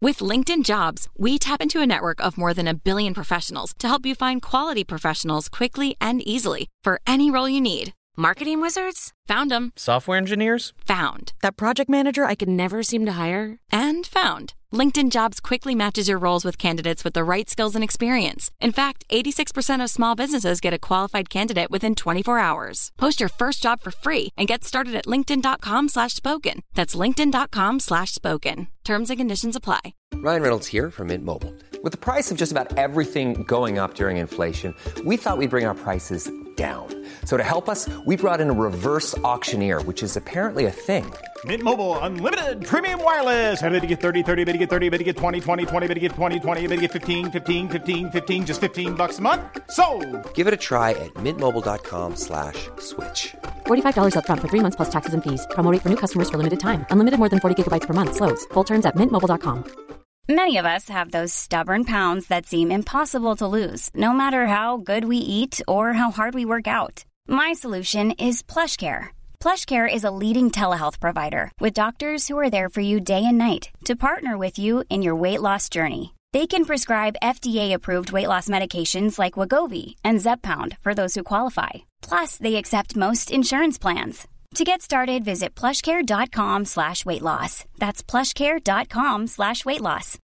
With LinkedIn Jobs, we tap into a network of more than 1 billion professionals to help you find quality professionals quickly and easily for any role you need. Marketing wizards? Found them. Software engineers? Found. That project manager I could never seem to hire? And found. LinkedIn Jobs quickly matches your roles with candidates with the right skills and experience. In fact, 86% of small businesses get a qualified candidate within 24 hours. Post your first job for free and get started at linkedin.com/spoken. That's linkedin.com/spoken. Terms and conditions apply. Ryan Reynolds here from Mint Mobile. With the price of just about everything going up during inflation, we thought we'd bring our prices down. So to help us, we brought in a reverse auctioneer, which is apparently a thing. Mint Mobile Unlimited Premium Wireless. How to get 30, 30, bit to get 30, bit to get 20, 20, 20, bit to get 20, 20, bit to get 15, 15, 15, 15, just $15 a month? Sold! Give it a try at mintmobile.com/switch. $45 up front for 3 months plus taxes and fees. Promo rate for new customers for limited time. Unlimited more than 40 gigabytes per month. Slows full terms at mintmobile.com. Many of us have those stubborn pounds that seem impossible to lose, no matter how good we eat or how hard we work out. My solution is PlushCare. PlushCare is a leading telehealth provider with doctors who are there for you day and night to partner with you in your weight loss journey. They can prescribe FDA-approved weight loss medications like Wegovy and Zepbound for those who qualify. Plus, they accept most insurance plans. To get started, visit plushcare.com/weightloss. That's plushcare.com/weightloss.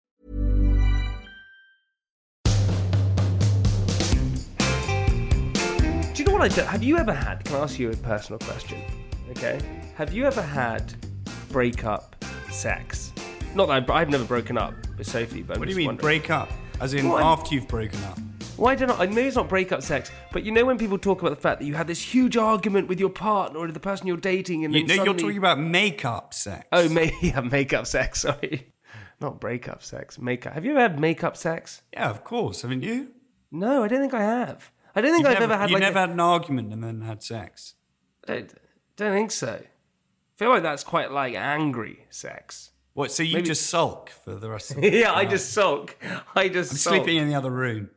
Do you know what I do? Have you ever had, can I ask you a personal question? Okay. Have you ever had breakup sex? Not that I've never broken up with Sophie, but what do you mean break up? As in after you've broken up? Why don't I know it's not breakup sex, but you know when people talk about the fact that you had this huge argument with your partner or the person you're dating, and then you're talking about make-up sex. Oh, makeup sex. Sorry, not breakup sex. Makeup. Have you ever had makeup sex? Yeah, of course. Haven't you? No, I don't think I have. I don't think I've ever had. You never had an argument and then had sex. I don't think so. I feel like that's quite like angry sex. What? So you just sulk for the rest of the Yeah, I just sulk. I'm sleeping in the other room.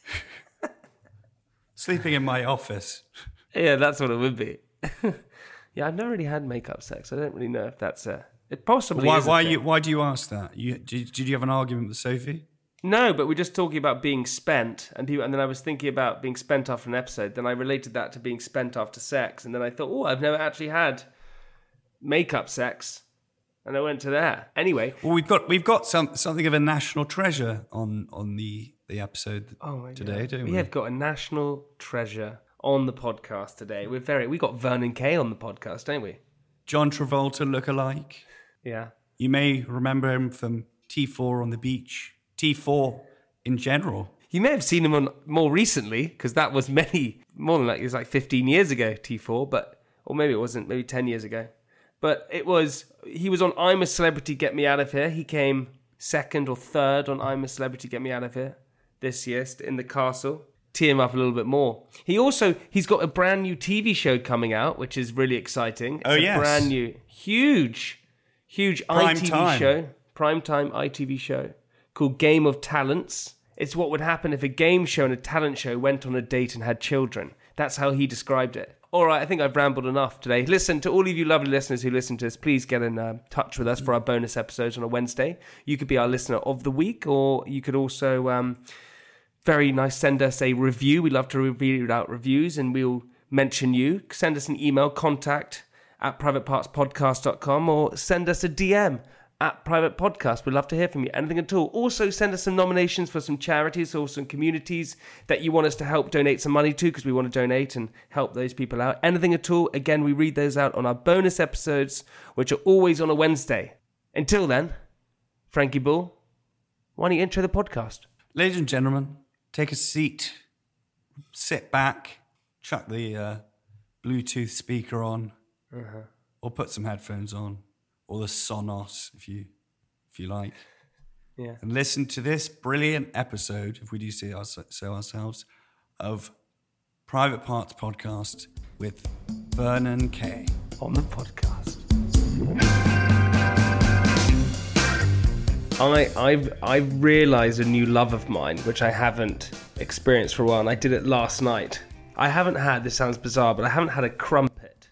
Sleeping in my office. Yeah, that's what it would be. Yeah, I've never really had makeup sex. I don't really know if that's it possibly is. Why do you ask that? Did you have an argument with Sophie? No, but we're just talking about being spent, and then I was thinking about being spent after an episode. Then I related that to being spent after sex, and then I thought, I've never actually had makeup sex, and I went to there. Anyway, well, we've got something of a national treasure on the episode today, don't we? We have got a national treasure on the podcast today. We got Vernon Kay on the podcast, don't we? John Travolta lookalike. Yeah. You may remember him from T4 on the beach. T4 in general. You may have seen him on more recently, because that was more than it was like 15 years ago, T4, or maybe it wasn't, maybe 10 years ago. But he was on I'm a Celebrity, Get Me Out of Here. He came second or third on I'm a Celebrity, Get Me Out of Here this year in the castle. Tee him up a little bit more. He's got a brand new TV show coming out, which is really exciting. It's a brand new, huge ITV show, primetime ITV show called Game of Talents. It's what would happen if a game show and a talent show went on a date and had children. That's how he described it. All right, I think I've rambled enough today. Listen, to all of you lovely listeners who listen to us, please get in touch with us for our bonus episodes on a Wednesday. You could be our listener of the week, or you could also very nice send us a review. We love to read out reviews, and we'll mention you. Send us an email, contact@privatepartspodcast.com, or send us a DM @privatepodcast. We'd love to hear from you. Anything at all. Also, send us some nominations for some charities or some communities that you want us to help donate some money to, because we want to donate and help those people out. Anything at all. Again, we read those out on our bonus episodes, which are always on a Wednesday. Until then, Frankie Bull, why don't you intro the podcast? Ladies and gentlemen, take a seat, sit back, chuck the Bluetooth speaker on, or put some headphones on, or the Sonos, if you like. Yeah. And listen to this brilliant episode, if we do say so ourselves, of Private Parts Podcast with Vernon Kay. On the podcast. I've realised a new love of mine, which I haven't experienced for a while, and I did it last night. I haven't had, this sounds bizarre, but I haven't had a crumpet.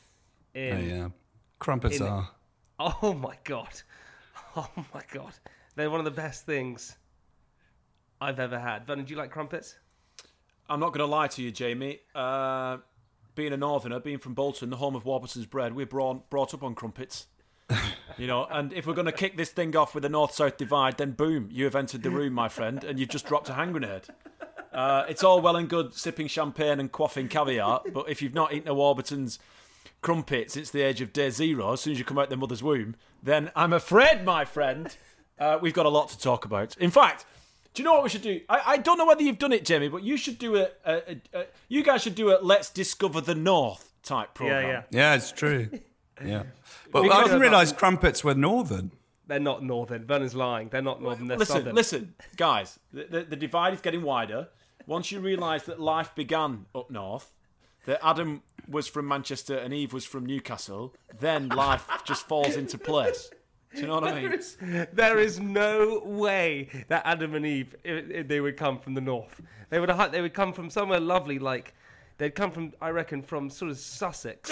Crumpets are... Oh my God. They're one of the best things I've ever had. Vernon, do you like crumpets? I'm not going to lie to you, Jamie. Being a northerner, being from Bolton, the home of Warburton's bread, we're brought up on crumpets. And if we're going to kick this thing off with a north-south divide, then boom, you have entered the room, my friend, and you've just dropped a hand grenade. It's all well and good sipping champagne and quaffing caviar, but if you've not eaten a Warburton's crumpet since the age of day zero, as soon as you come out their mother's womb, then I'm afraid, my friend, we've got a lot to talk about. In fact, do you know what we should do? I don't know whether you've done it, Jamie, but you should do you guys should do a Let's Discover the North type programme. Yeah, it's true. Yeah. But I didn't realise crumpets were northern. They're not northern. Vernon's lying. They're not northern. They're southern. Listen, guys. The divide is getting wider. Once you realise that life began up north, that Adam was from Manchester and Eve was from Newcastle, then life just falls into place. Do you know what I mean? There is no way that Adam and Eve, they would come from the north. They would come from somewhere lovely, like they'd come from, I reckon, from sort of Sussex.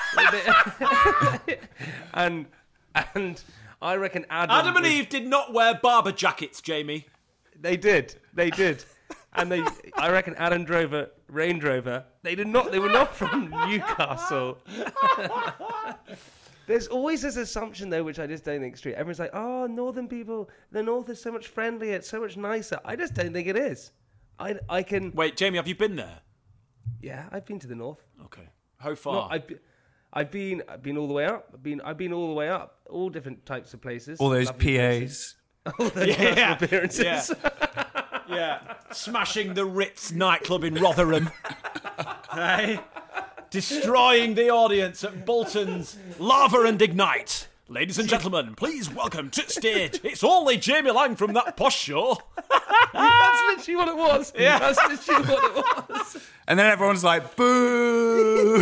and I reckon Adam and Eve did not wear barber jackets, Jamie. They did. And I reckon Adam drove a Range Rover. They did not. They were not from Newcastle. There's always this assumption, though, which I just don't think is true. Everyone's like, oh, northern people, the north is so much friendlier, it's so much nicer. I just don't think it is. I can... Wait, Jamie, have you been there? Yeah, I've been to the north. Okay. How far? No, I've been all the way up. I've been all the way up. All different types of places. All those Lovely PAs. Places. All those personal appearances. Yeah. Smashing the Ritz nightclub in Rotherham. Hey? Destroying the audience at Bolton's Lava and Ignite. Ladies and gentlemen, please welcome to stage. It's only Jamie Lang from That Posh Show. That's literally what it was. Yeah. That's literally what it was. And then everyone's like, boo!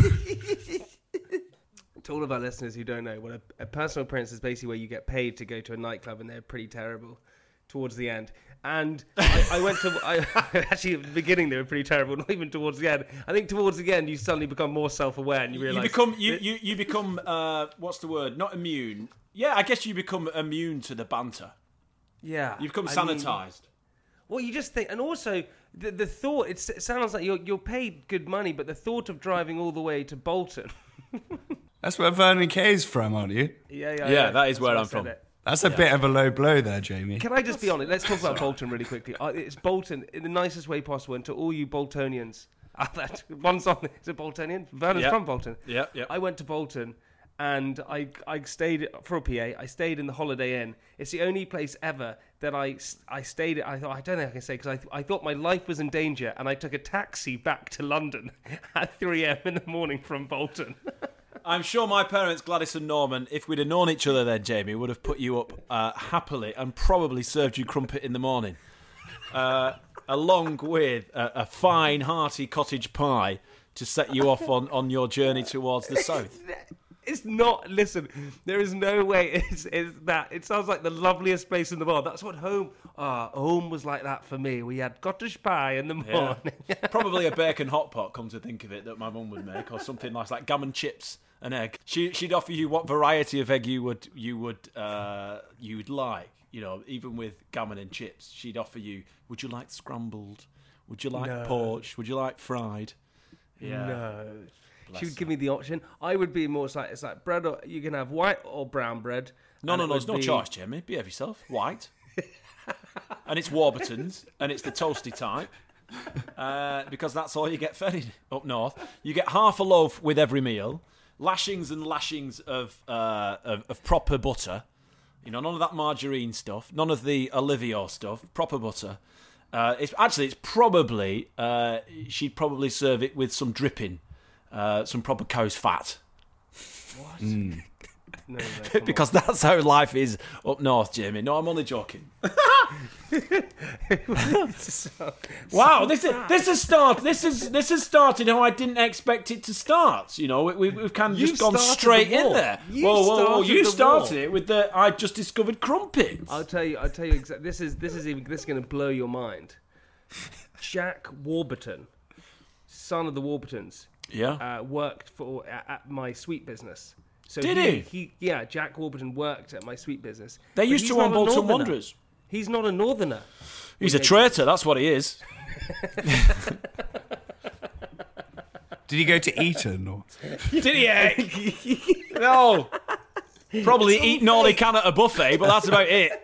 To all of our listeners who don't know, what a personal appearance is basically where you get paid to go to a nightclub and they're pretty terrible towards the end. And actually, at the beginning, they were pretty terrible, not even towards the end. I think towards the end, you suddenly become more self-aware and you realise... You become what's the word? Not immune. Yeah, I guess you become immune to the banter. Yeah. You become sanitised. Well, you just think... And also, the thought... It sounds like you're paid good money, but the thought of driving all the way to Bolton... That's where Vernon Kay's from, aren't you? Yeah, that is where I'm from. That's a bit of a low blow there, Jamie. Can I just be honest? Let's talk about Bolton really quickly. It's Bolton in the nicest way possible, and to all you Boltonians, one song is a Boltonian. Vernon's from Bolton. Yeah. I went to Bolton, and I stayed for a PA. I stayed in the Holiday Inn. It's the only place ever that I stayed at. I thought I don't know if I can say because I thought my life was in danger, and I took a taxi back to London at 3 a.m. in the morning from Bolton. I'm sure my parents, Gladys and Norman, if we'd have known each other then, Jamie, would have put you up happily and probably served you crumpet in the morning. Along with a fine, hearty cottage pie to set you off on your journey towards the south. It's not. Listen, there is no way it's that. It sounds like the loveliest place in the world. That's what home was like that for me. We had cottage pie in the morning. Yeah. Probably a bacon hot pot, come to think of it, that my mum would make, or something like gammon chips and egg. She'd offer you what variety of egg you would like. You know, even with gammon and chips, she'd offer you. Would you like scrambled? Would you like poached? Would you like fried? Yeah. No. She would give me the option. I would be more like, it's like bread, or you can have white or brown bread. No, there's no choice, Jamie. Behave yourself. White. And it's Warburton's, and it's the toasty type. Because that's all you get fed up north. You get half a loaf with every meal. Lashings and lashings of proper butter. You know, none of that margarine stuff. None of the Olivio stuff. Proper butter. It's probably... she'd probably serve it with some dripping. Some proper cow's fat. What? No, because that's how life is up north, Jamie. No, I'm only joking. Wow, this has started how I didn't expect it to start. You know, we've kind of just gone straight in there. Whoa! You started it with the I just discovered crumpets. I'll tell you exactly. This is going to blow your mind. Jack Warburton, son of the Warburtons. Yeah. Worked at my sweet business. So Did he? Yeah, Jack Warburton worked at my sweet business. They used to own Bolton Wanderers. He's not a northerner. He's a traitor, that's what he is. Did he go to Eton? Or? Did he? No. Probably eating all he can at a buffet, but that's about it.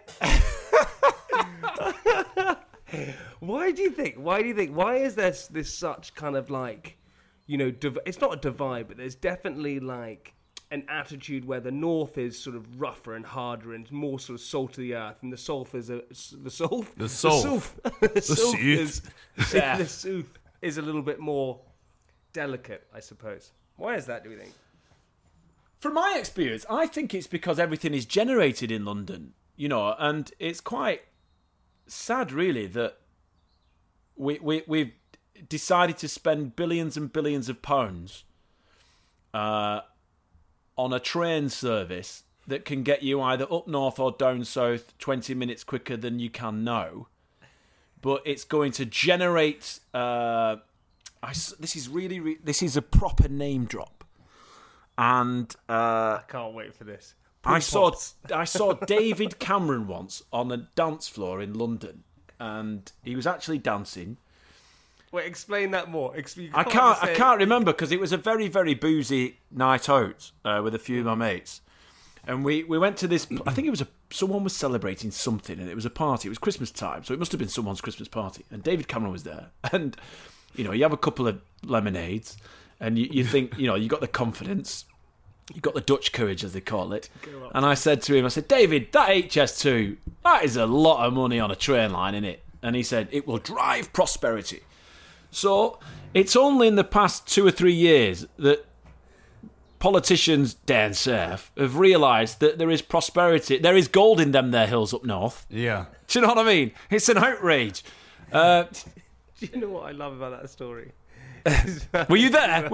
Why do you think? Why is there this such kind of like, it's not a divide, but there's definitely like an attitude where the north is sort of rougher and harder and more sort of salt of the earth, and the south is the south is a little bit more delicate, I suppose. Why is that, do you think? From my experience, I think it's because everything is generated in London, and it's quite sad, really, that we've decided to spend billions and billions of pounds on a train service that can get you either up north or down south 20 minutes quicker than you can now. But it's going to generate... this is a proper name drop. And I can't wait for this. I saw David Cameron once on a dance floor in London, and he was actually dancing. Wait, explain that more. I can't remember because it was a very, very boozy night out with a few of my mates, and we went to this. I think it was someone was celebrating something, and it was a party. It was Christmas time, so it must have been someone's Christmas party. And David Cameron was there, and you have a couple of lemonades, and you think you got the confidence. You got the Dutch courage, as they call it. And I said to him, David, that HS2, that is a lot of money on a train line, isn't it? And he said, it will drive prosperity. So it's only in the past 2 or 3 years that politicians down south have realised that there is prosperity. There is gold in them there hills up north. Yeah. Do you know what I mean? It's an outrage. Do you know what I love about that story? Were you there?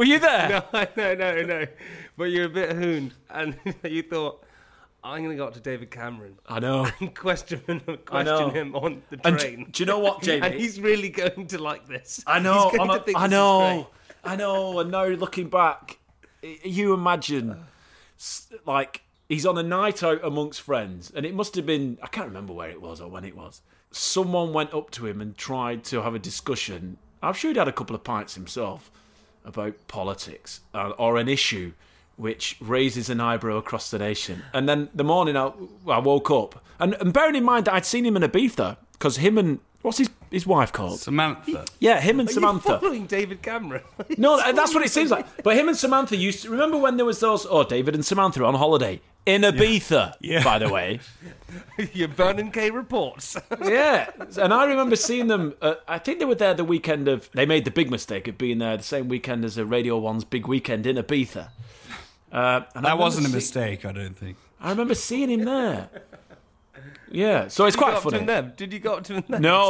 No. But you're a bit hooned, and you thought, I'm going to go up to David Cameron. I know. And question him on the train. And do you know what, Jamie? And he's really going to like this. I know. He's going to think this is great. I know. And now looking back, you imagine, like, he's on a night out amongst friends, and it must have been, I can't remember where it was or when it was. Someone went up to him and tried to have a discussion. I'm sure he'd had a couple of pints himself about politics or an issue which raises an eyebrow across the nation. And then the morning I woke up, and bearing in mind that I'd seen him in Ibiza, because him and, what's his wife called? Samantha. Yeah, him and Samantha. You following David Cameron? No, that's what it seems like. But him and Samantha used to, remember when there was those, David and Samantha on holiday in Ibiza, by the way. Your Vernon K reports. Yeah, and I remember seeing them, I think they were there the weekend of, they made the big mistake of being there the same weekend as a Radio 1's big weekend in Ibiza. And that wasn't a mistake, I don't think. I remember seeing him there. Yeah, so it's quite funny. Did you go up to them? No.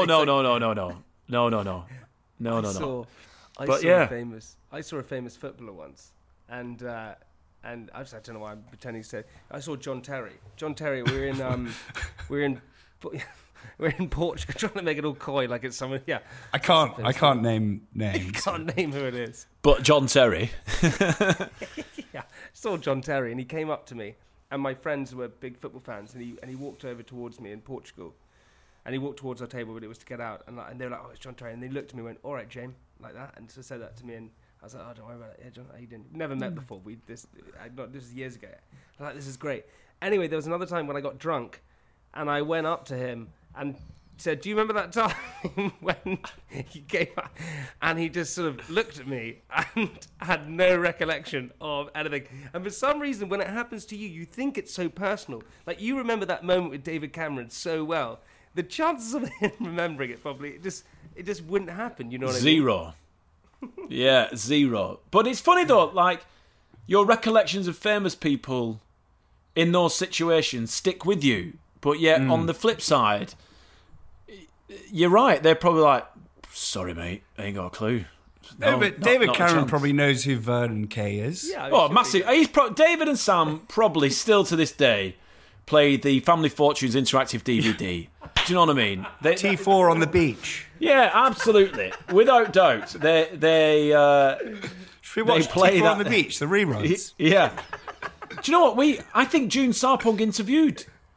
I saw a famous footballer once, and I don't know why I'm pretending to say. I saw John Terry. We're in Portugal, trying to make it all coy like it's someone. Yeah, I can't name names. You can't name who it is. But John Terry. Yeah, I saw John Terry, and he came up to me, and my friends were big football fans, and he walked over towards me in Portugal, and he walked towards our table, but it was to get out, and they were like, "Oh, it's John Terry," and they looked at me and went, "All right, James," like that, and so said that to me, and I was like, "Oh, don't worry about it. Yeah, John, how you doing?" Never met before. This is years ago. I was like, "This is great." Anyway, there was another time when I got drunk, and I went up to him and said, "Do you remember that time when he came up?" And he just sort of looked at me and had no recollection of anything. And for some reason, when it happens to you, you think it's so personal. Like, you remember that moment with David Cameron so well. The chances of him remembering it probably, it just wouldn't happen, you know what I mean? Zero. Yeah, zero. But it's funny, though, like, your recollections of famous people in those situations stick with you. But yet, on the flip side, you're right. They're probably like, "Sorry, mate, I ain't got a clue." No, but David Cameron probably knows who Vernon Kay is. Yeah, massive. David and Sam probably still to this day play the Family Fortunes interactive DVD. Do you know what I mean? T4 on the beach. Yeah, absolutely, without doubt. They Should we watch play T4 on the beach, the reruns? Yeah. Do you know what? I think June Sarpong interviewed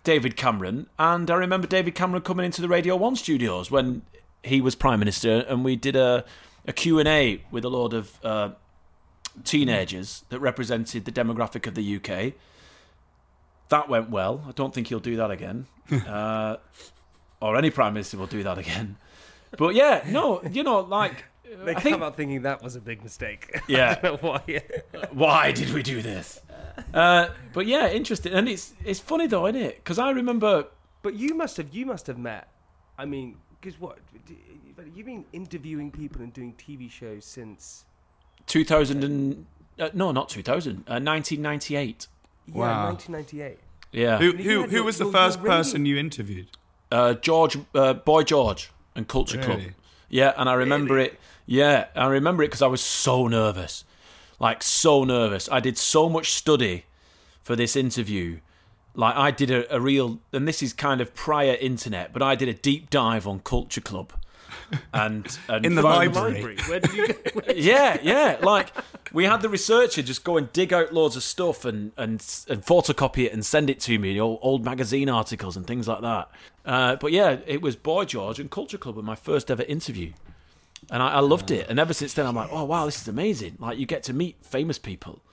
David Cameron, and I remember David Cameron coming into the Radio 1 studios when he was Prime Minister, and we did a Q&A with a load of teenagers that represented the demographic of the UK. That went well. I don't think he'll do that again. Or any Prime Minister will do that again. But yeah, no, like... They come out thinking that was a big mistake. Yeah. I don't know why. Why did we do this? But yeah, interesting. And it's funny though, isn't it? Because I remember... But you must have met... I mean, because what? You've been interviewing people and doing TV shows since... 2000 and... no, not 2000. 1998. Yeah, Wow. 1998. Yeah. Who was the first person you interviewed? Boy George and Culture Club. Really? Yeah, and I remember it. Yeah, I remember it because I was so nervous. Like, so nervous. I did so much study for this interview. Like, I did a real... And this is kind of prior internet, but I did a deep dive on Culture Club. And In the library. Where did you go? Yeah. Like, we had the researcher just go and dig out loads of stuff and photocopy it and send it to me, old magazine articles and things like that. But yeah, it was Boy George and Culture Club in my first ever interview. And I loved it. And ever since then, I'm like, oh, wow, this is amazing. Like, you get to meet famous people.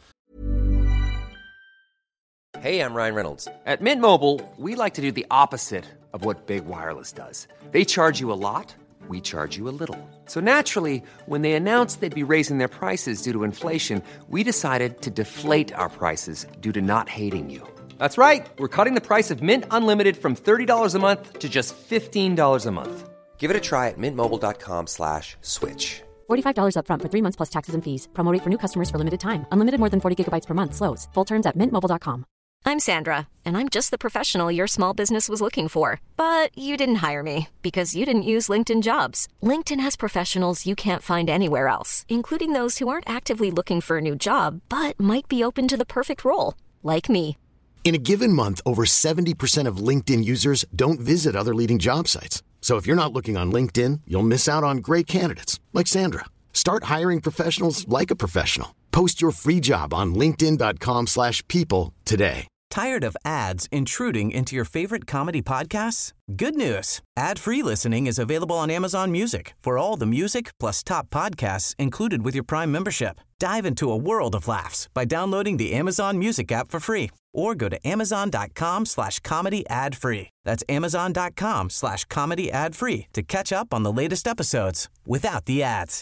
Hey, I'm Ryan Reynolds. At Mint Mobile, we like to do the opposite of what Big Wireless does. They charge you a lot. We charge you a little. So naturally, when they announced they'd be raising their prices due to inflation, we decided to deflate our prices due to not hating you. That's right. We're cutting the price of Mint Unlimited from $30 a month to just $15 a month. Give it a try at mintmobile.com/switch. $45 up front for 3 months plus taxes and fees. Promo rate for new customers for limited time. Unlimited more than 40 gigabytes per month. Slows full terms at mintmobile.com. I'm Sandra, and I'm just the professional your small business was looking for. But you didn't hire me because you didn't use LinkedIn Jobs. LinkedIn has professionals you can't find anywhere else, including those who aren't actively looking for a new job, but might be open to the perfect role, like me. In a given month, over 70% of LinkedIn users don't visit other leading job sites. So if you're not looking on LinkedIn, you'll miss out on great candidates like Sandra. Start hiring professionals like a professional. Post your free job on linkedin.com/people today. Tired of ads intruding into your favorite comedy podcasts? Good news. Ad-free listening is available on Amazon Music for all the music plus top podcasts included with your Prime membership. Dive into a world of laughs by downloading the Amazon Music app for free or go to amazon.com/comedy ad-free. That's amazon.com/comedy ad-free to catch up on the latest episodes without the ads.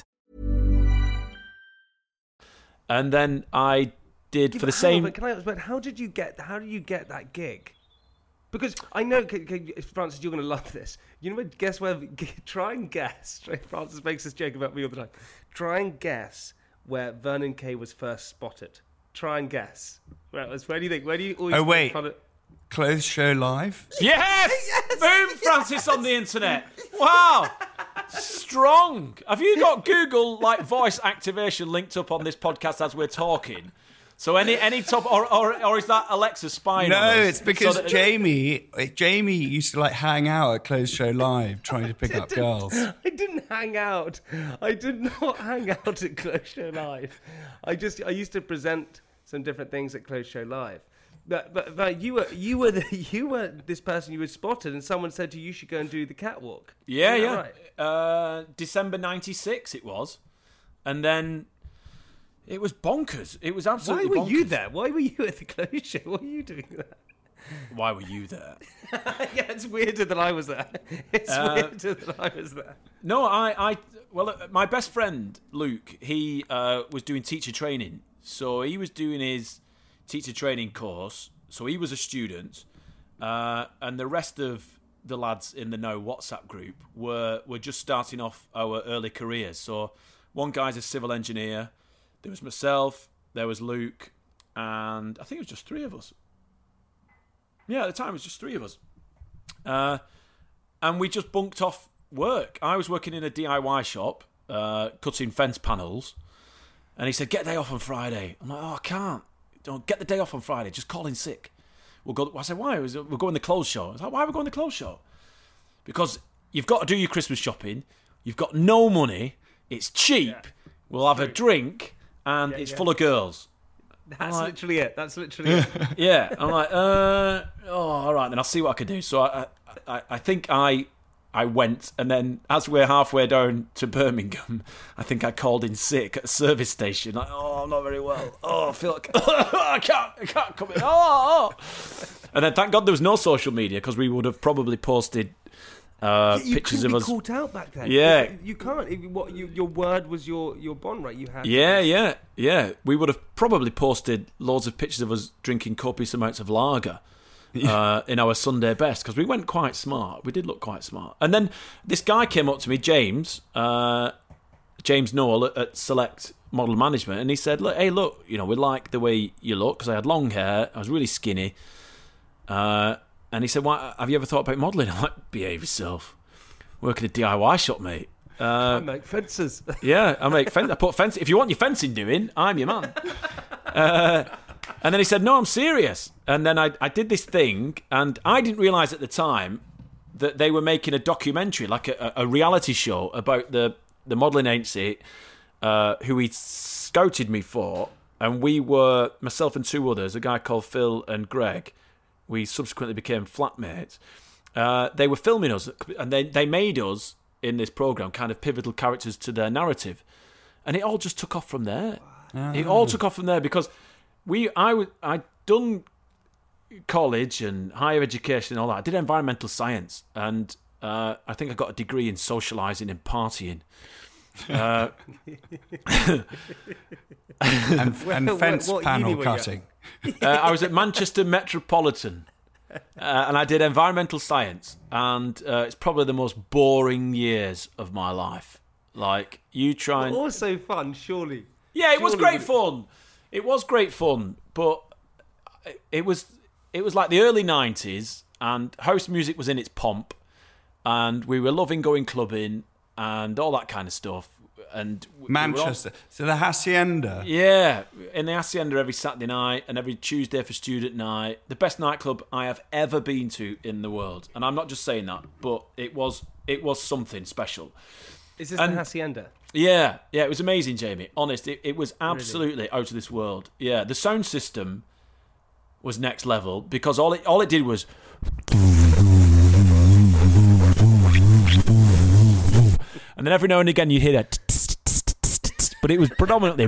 And then I did for the same... But how did you get that gig? Because I know, Francis, you're going to love this. You know what? Guess where? Try and guess. Francis makes this joke about me all the time. Try and guess where Vernon Kay was first spotted. Try and guess. Where do you think? Where do you always... Oh, wait. Clothes Show Live? Yes! Boom, Francis on the internet. Wow. Strong. Have you got Google voice activation linked up on this podcast as we're talking? So any top or is that Alexa spying on us? No, it's because Jamie used to hang out at Clothes Show Live trying to pick up girls. I didn't hang out. I did not hang out at Clothes Show Live. I used to present some different things at Clothes Show Live. But you were this person you were spotted, and someone said to you should go and do the catwalk. Yeah. Right? December '96 it was, and then it was bonkers. It was absolutely. Why were bonkers. you there? Why were you at the Clothes Show? What were you doing there? Why were you there? Yeah, it's weirder that I was there. It's weirder that I was there. No, my best friend Luke, he was doing teacher training, so he was doing his teacher training course, so he was a student, and the rest of the lads in the Know WhatsApp group were just starting off our early careers. So one guy's a civil engineer, there was myself, there was Luke, and I think it was just three of us. Yeah, at the time it was just three of us. And we just bunked off work. I was working in a DIY shop, cutting fence panels, and he said, get a day off on Friday. I'm like, oh, I can't. Don't get the day off on Friday. Just call in sick. We'll go. I said, why? We're going to the clothes show. I was like, why are we going to the clothes show? Because you've got to do your Christmas shopping. You've got no money. It's cheap. Yeah. We'll have a drink, and it's full of girls. That's literally it. That's literally it. Yeah, I'm like, all right, then I'll see what I can do. So I think I went, and then as we're halfway down to Birmingham, I think I called in sick at a service station. Like, I'm not very well. I feel like I can't come in. And then thank God there was no social media, because we would have probably posted pictures of us. You couldn't be caught out back then. Yeah, you can't. Your word was your bond, right? You had. Yeah. We would have probably posted loads of pictures of us drinking copious amounts of lager. In our Sunday best, because we went quite smart. We did look quite smart. And then this guy came up to me, James Noel at Select Model Management, and he said, look, we like the way you look, because I had long hair, I was really skinny. And he said, "Why have you ever thought about modelling?" I'm like, "Behave yourself. Work at a DIY shop, mate." I make fences. Yeah, I make fences. I put fence. If you want your fencing doing, I'm your man. And then he said, "No, I'm serious." And then I did this thing, and I didn't realise at the time that they were making a documentary, like a reality show about the modelling agency who he scouted me for. And we were, myself and two others, a guy called Phil and Greg. We subsequently became flatmates. They were filming us, and they made us, in this programme, kind of pivotal characters to their narrative. And it all just took off from there. Wow. It all took off from there, because I'd done college and higher education and all that. I did environmental science, and I think I got a degree in socialising and partying. and fence panel cutting. I was at Manchester Metropolitan, and I did environmental science, and it's probably the most boring years of my life. Like, you try and... Also fun, surely. Yeah, it was great fun. It was great fun, but it was like the early 90s, and house music was in its pomp, and we were loving going clubbing and all that kind of stuff. And Manchester, so the Hacienda. Yeah, in the Hacienda every Saturday night and every Tuesday for student night. The best nightclub I have ever been to in the world, and I'm not just saying that, but it was something special. Is this the Hacienda? Yeah, it was amazing, Jamie. Honest, it was absolutely out of this world. Yeah, the sound system was next level, because all it did was, and then every now and again you hear that, but it was predominantly.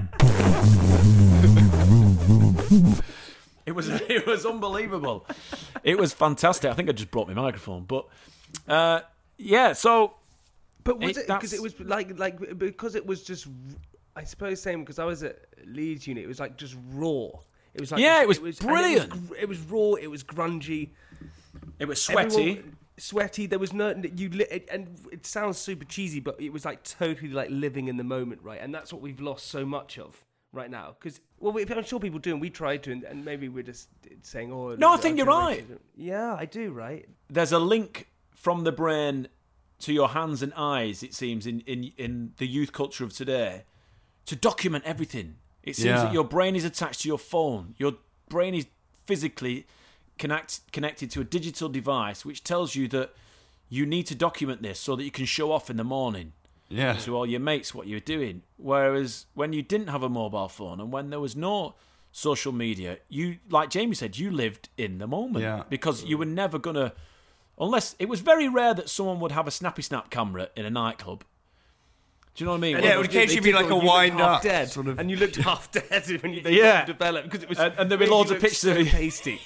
It was unbelievable. It was fantastic. I think I just brought my microphone, but yeah. So, but was it because it was like because it was just, I suppose, same because I was at Leeds Uni. It was like just raw. It was like it was brilliant. It was raw. It was grungy. It was sweaty. Sweaty. There was no and it sounds super cheesy, but it was like totally like living in the moment, right? And that's what we've lost so much of right now. Because I'm sure people do, and we tried to, and maybe we're just saying, "Oh, no, I think you're right." Yeah, I do. Right. There's a link from the brain to your hands and eyes. It seems in the youth culture of today, to document everything. It seems that your brain is attached to your phone. Your brain is physically connected to a digital device, which tells you that you need to document this so that you can show off in the morning to all your mates what you're doing. Whereas when you didn't have a mobile phone and when there was no social media, you, like Jamie said, you lived in the moment because you were never gonna, unless it was very rare that someone would have a snappy snap camera in a nightclub. Do you know what I mean? Yeah, it would occasionally be like a wind up, dead, sort of, and you looked half dead when you developed, because it was, and there'd be loads of pictures of you pasty.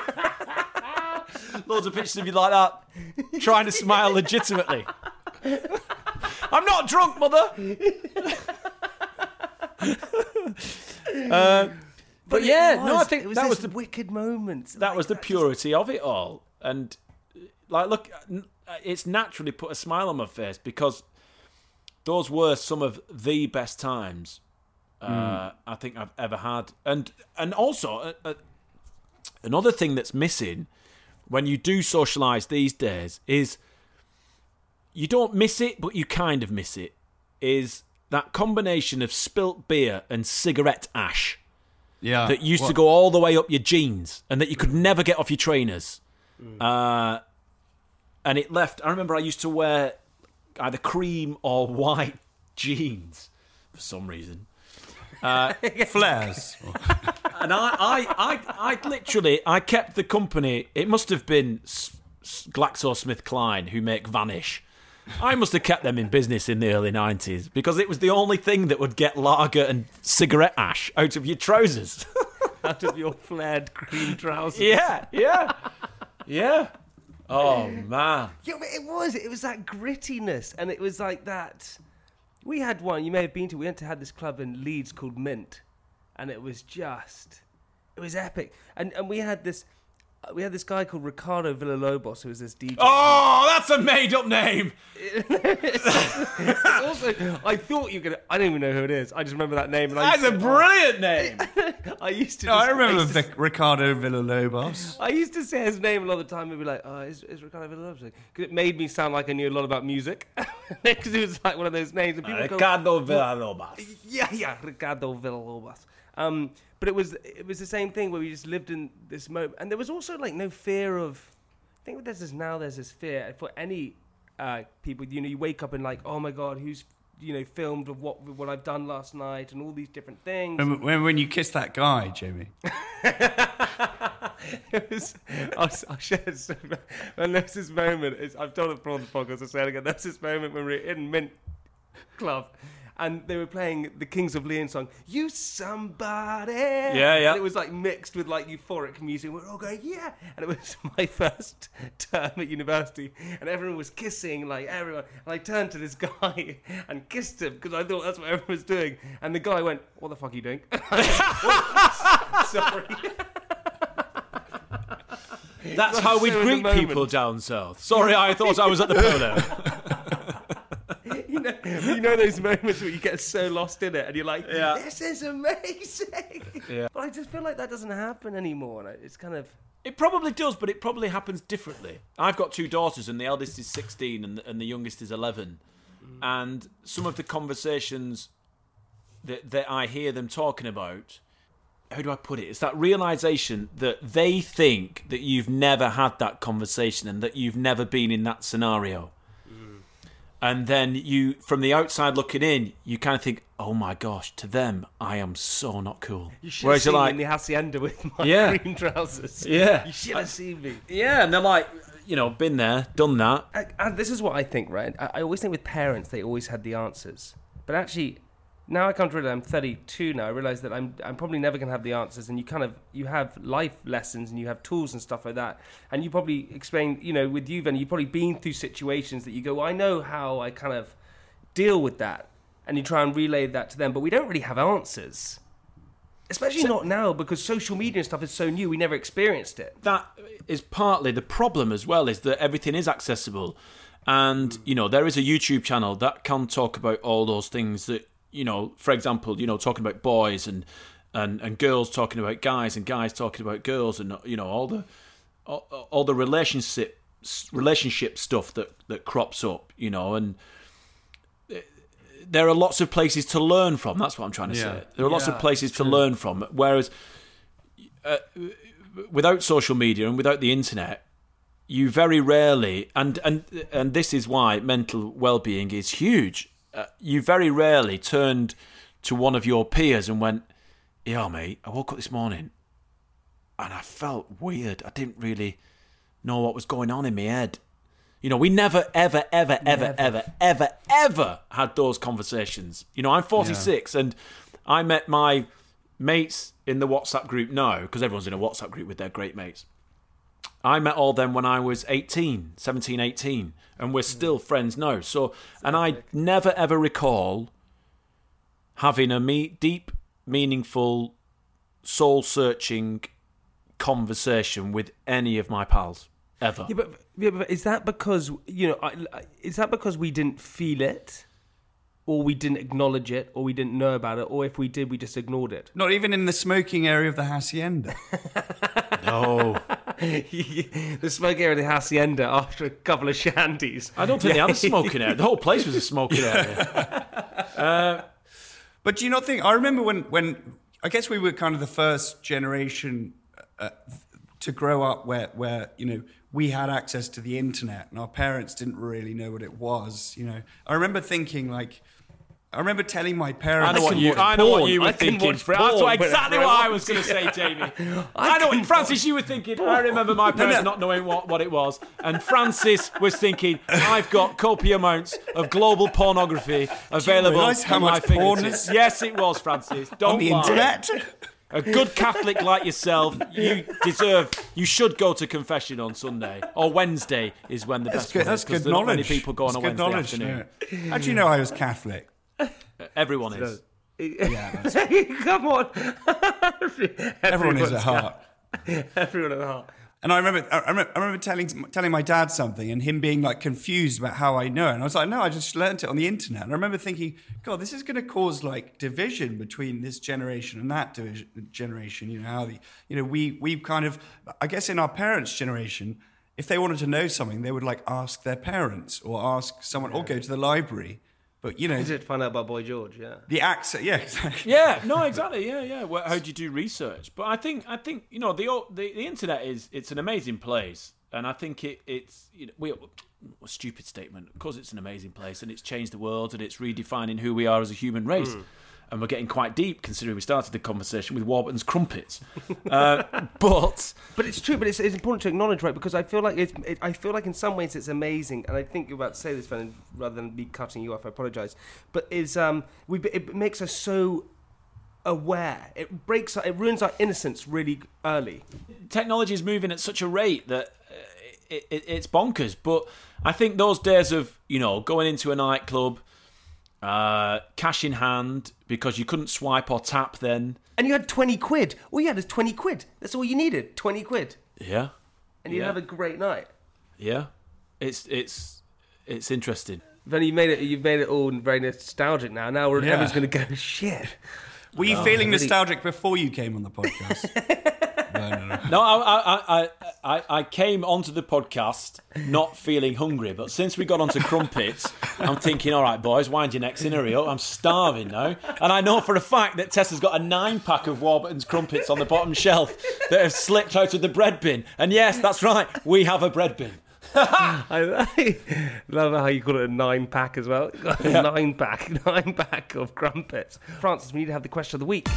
Loads of pictures of you like that, trying to smile legitimately. I'm not drunk, mother. But yeah, I think it was that was the wicked moment. That was the purity of it all, and like, look, it's naturally put a smile on my face because those were some of the best times I think I've ever had, and also another thing that's missing when you do socialise these days is you don't miss it, but you kind of miss it. Is that combination of spilt beer and cigarette ash that used to go all the way up your jeans and that you could never get off your trainers. And it left... I remember I used to wear either cream or white jeans for some reason. Flares. And I literally, I kept the company. It must have been GlaxoSmithKline who make Vanish. I must have kept them in business in the early 90s because it was the only thing that would get lager and cigarette ash out of your trousers. Out of your flared green trousers. Yeah. Oh, man. Yeah, but it was that grittiness, and it was like that. We had one, you may have been to, we went to had this club in Leeds called Mint, and it was epic. And we had this guy called Ricardo Villalobos, who was this DJ. Oh, that's a made-up name. Also, I thought you were gonna. I don't even know who it is. I just remember that name. And That's a brilliant name. I remember Ricardo Villalobos. I used to say his name a lot of the time and be like, "Oh, is Ricardo Villalobos?" Because it made me sound like I knew a lot about music. Because it was like one of those names. And people Ricardo Villalobos. Yeah, Ricardo Villalobos. But it was the same thing where we just lived in this moment, and there was also like no fear of. I think there's this fear for any people. You wake up and like, oh my god, who's filmed of what I've done last night and all these different things. When you kissed that guy, Jamie. I'll share this. And there's this moment. I've told it before on the podcast. I'll say it again. There's this moment when we were in Mint Club. And they were playing the Kings of Leon song, You Somebody. Yeah. And it was like mixed with like euphoric music. We were all going, yeah. And it was my first term at university. And everyone was kissing, like everyone. And I turned to this guy and kissed him because I thought that's what everyone was doing. And the guy went, what the fuck are you doing? Sorry. That's how we greet people down south. Sorry, I thought I was at the polo. You know those moments where you get so lost in it and you're like, this is amazing. Yeah. But I just feel like that doesn't happen anymore. And it's kind of... It probably does, but it probably happens differently. I've got 2 daughters, and the eldest is 16 and the youngest is 11. And some of the conversations that I hear them talking about, how do I put it? It's that realisation that they think that you've never had that conversation and that you've never been in that scenario. And then you, from the outside looking in, you kind of think, oh my gosh, to them, I am so not cool. You should have seen me in the hacienda with my green trousers. Yeah. You should have seen me. Yeah, and they're like, been there, done that. And this is what I think, right? I always think with parents, they always had the answers. But actually, now I come to realize I'm 32 now. I realise that I'm probably never going to have the answers. And you have life lessons and you have tools and stuff like that. And you probably explain, with you, Ven, you've probably been through situations that you go, well, I know how I kind of deal with that. And you try and relay that to them. But we don't really have answers. Especially not now, because social media and stuff is so new. We never experienced it. That is partly the problem as well, is that everything is accessible. And, there is a YouTube channel that can talk about all those things that, for example, talking about boys and girls talking about guys and guys talking about girls and, all the relationship stuff that crops up, and there are lots of places to learn from. That's what I'm trying to say. There are lots of places to learn from. Whereas without social media and without the internet, you very rarely, and this is why mental well-being is huge. You very rarely turned to one of your peers and went, yeah, mate, I woke up this morning and I felt weird. I didn't really know what was going on in my head. We never, ever had those conversations. I'm 46 and I met my mates in the WhatsApp group now, because everyone's in a WhatsApp group with their great mates. I met all them when I was 17, 18, and we're still friends now. So, and I never ever recall having a deep, meaningful, soul-searching conversation with any of my pals ever. Yeah, but is that because we didn't feel it, or we didn't acknowledge it, or we didn't know about it, or if we did, we just ignored it? Not even in the smoking area of the hacienda. No. The smoking area of the hacienda after a couple of shandies. I don't think they had a smoking area. The whole place was a smoking area. But do you not think... I remember when I guess we were kind of the first generation to grow up where we had access to the internet and our parents didn't really know what it was. I remember thinking, like, I remember telling my parents. I know what you were thinking. That's exactly what I was going to say, Jamie. I know what Francis, you were thinking. I remember my parents not knowing what it was, and Francis was thinking, I've got copious amounts of global pornography available on my fingertips. Yes, it was, Francis. Don't on the lie. internet. A good Catholic like yourself, you should go to confession on Sunday. Or Wednesday is when the best one is. That's good there knowledge. Many people go on a Wednesday afternoon. Yeah. How do you know I was Catholic? Everyone is. Yeah, Come on. everyone is at heart. Everyone at heart. And I remember telling my dad something and him being like confused about how I know. And I was like, no, I just learnt it on the internet. And I remember thinking, God, this is going to cause like division between this generation and that generation. You know, how we kind of, I guess in our parents' generation, if they wanted to know something, they would like ask their parents or ask someone or go to the library. But you know, I did find out about Boy George, yeah. The accent, yeah, exactly. Yeah, no, exactly, yeah. Well, how do you do research? But I think you know the internet it's an amazing place, and I think it's a stupid statement. Of course, it's an amazing place, and it's changed the world, and it's redefining who we are as a human race. And we're getting quite deep, considering we started the conversation with Warburton's crumpets. But it's true. But it's important to acknowledge, right? Because I feel like I feel like in some ways it's amazing, and I think you're about to say this, Vernon, rather than me cutting you off. I apologise. But it makes us so aware. It ruins our innocence really early. Technology is moving at such a rate that it's bonkers. But I think those days of going into a nightclub. Cash in hand because you couldn't swipe or tap then, and you had 20 quid. All you had is 20 quid. That's all you needed. 20 quid. Yeah, and you'd have a great night. Yeah, it's interesting. Then you've made it all very nostalgic now. Now everyone's going to go shit. Were you feeling nostalgic before you came on the podcast? No, I came onto the podcast not feeling hungry, but since we got onto crumpets, I'm thinking, all right, boys, wind your necks in, hurry up. I'm starving now. And I know for a fact that Tessa's got a 9-pack of Warburton's crumpets on the bottom shelf that have slipped out of the bread bin. And yes, that's right, we have a bread bin. I love how you call it a 9-pack as well. A 9-pack of crumpets. Francis, we need to have the question of the week.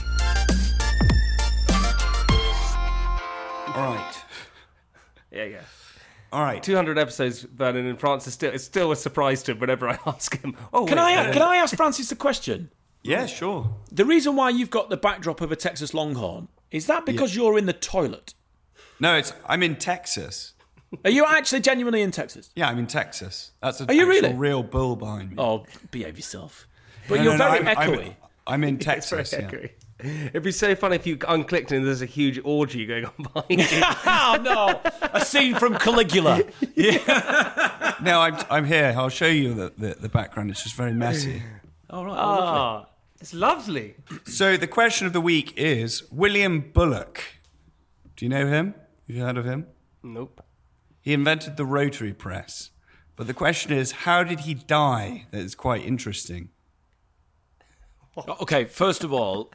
All right. Yeah. All right. 200 episodes, Vernon, and Francis it's still a surprise to him whenever I ask him. Can I ask Francis a question? Yeah, sure. The reason why you've got the backdrop of a Texas Longhorn, is that because you're in the toilet? No, I'm in Texas. Are you actually genuinely in Texas? Yeah, I'm in Texas. That's Are you really? Real bull behind me. Oh, behave yourself. But you're very echoey. I'm in Texas, It'd be so funny if you unclicked and there's a huge orgy going on behind you. Oh, no. A scene from Caligula. Yeah. No, I'm here. I'll show you the background. It's just very messy. All right. Lovely. It's lovely. So the question of the week is William Bullock. Do you know him? Have you heard of him? Nope. He invented the rotary press. But the question is, how did he die? That is quite interesting. Okay, first of all,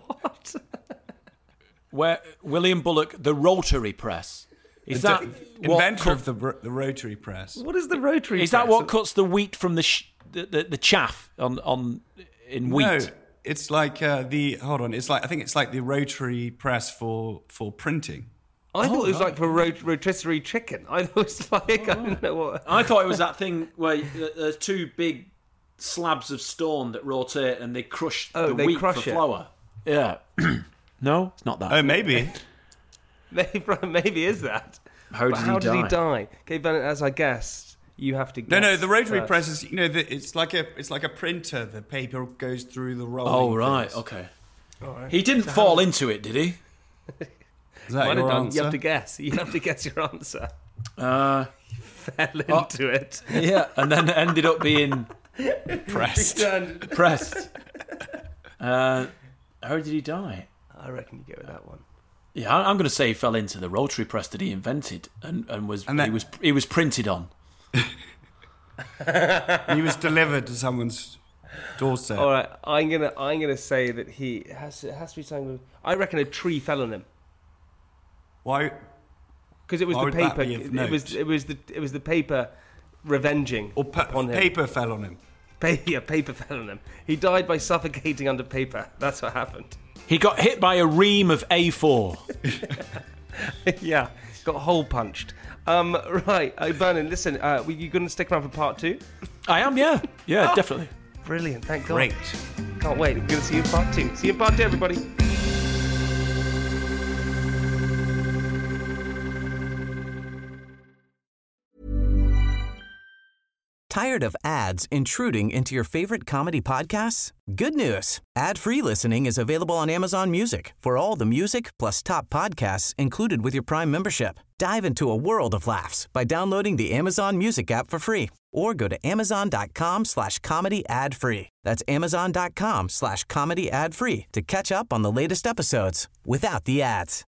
where William Bullock, the rotary press, is that inventor of the rotary press? What is the rotary? Is that what cuts the wheat from the chaff in wheat? No, it's like I think it's like the rotary press for printing. I thought it was like for rotisserie chicken. I thought it was like I don't know what. I thought it was that thing where there's two big slabs of stone that rotate and they crush the wheat for flour. Yeah. No, it's not that. Oh, maybe. Maybe is that. How did he die? Okay, but as I guessed, you have to guess. No, the rotary press is it's like a printer. The paper goes through the rolling. Oh, right. Things. Okay. All right. He didn't fall into it, did he? Is that your answer? You have to guess. You have to guess your answer. Fell into it. Yeah, and then ended up being pressed. How did he die? I reckon you go with that one. Yeah, I'm going to say he fell into the rotary press that he invented he was printed on. He was delivered to someone's doorstep. All right, I'm gonna say that it has to be something with, I reckon a tree fell on him. Why? Because it was the paper. It was the paper revenging on him. Paper fell on him. Paper fell on him. He died by suffocating under paper. That's what happened. He got hit by a ream of A4. Yeah, got hole punched. Right, Vernon, listen, you going to stick around for part 2? I am, yeah. Yeah, definitely. Brilliant, thank God. Great. Can't wait. We're going to see you in part 2. See you in part 2, everybody. Tired of ads intruding into your favorite comedy podcasts? Good news. Ad-free listening is available on Amazon Music for all the music plus top podcasts included with your Prime membership. Dive into a world of laughs by downloading the Amazon Music app for free or go to amazon.com/comedy ad-free. That's amazon.com/comedy ad-free to catch up on the latest episodes without the ads.